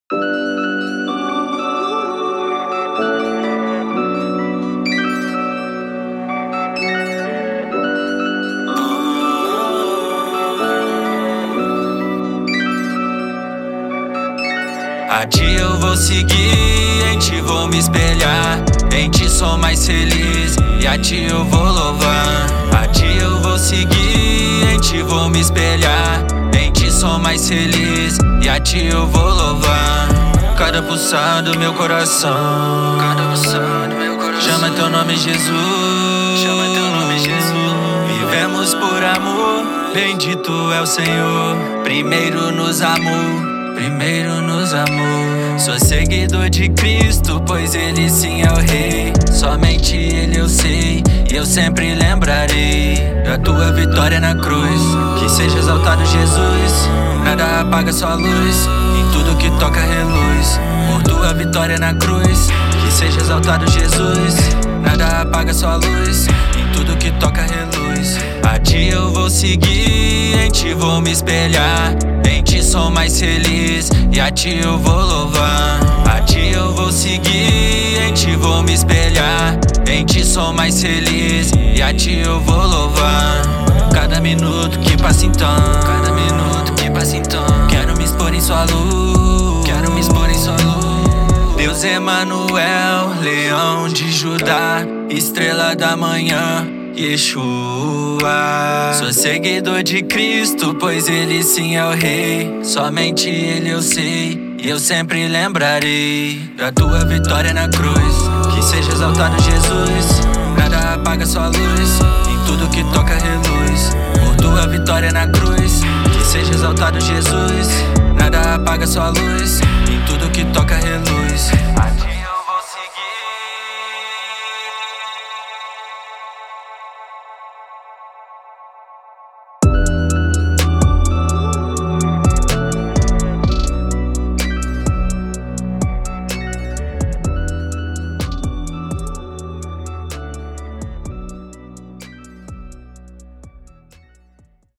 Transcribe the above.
A ti eu vou seguir, em ti vou me espelhar, em ti sou mais feliz e a ti eu vou louvar. A ti eu vou seguir, em ti vou me espelhar, em ti sou mais feliz e a ti eu vou louvar. Cada pulsar do meu coração, chama teu nome, Jesus. Chama teu nome, Jesus. Vivemos por amor, bendito é o Senhor. Primeiro nos amou, primeiro nos amou. Sou seguidor de Cristo, pois Ele sim é o Rei. Somente Ele eu sei, e eu sempre lembrarei da tua vitória na cruz. Que seja exaltado Jesus, nada apaga sua luz, em tudo que toca reluz. Por tua vitória na cruz, que seja exaltado Jesus, nada apaga sua luz, em tudo que toca reluz. A ti eu vou seguir, em ti vou me espelhar, em ti sou mais feliz e a ti eu vou louvar. A ti eu vou seguir, em ti vou me espelhar, em ti sou mais feliz e a ti eu vou louvar. Cada minuto que passa então, quero me expor em sua luz, quero me expor em sua luz. Deus Emanuel, leão de Judá, estrela da manhã, Yeshua. Sou seguidor de Cristo, pois Ele sim é o Rei. Somente Ele eu sei, e eu sempre lembrarei da tua vitória na cruz. Que seja exaltado Jesus, nada apaga sua luz, em tudo que toca reluz. Por tua vitória na cruz, que seja exaltado Jesus, nada apaga sua luz, em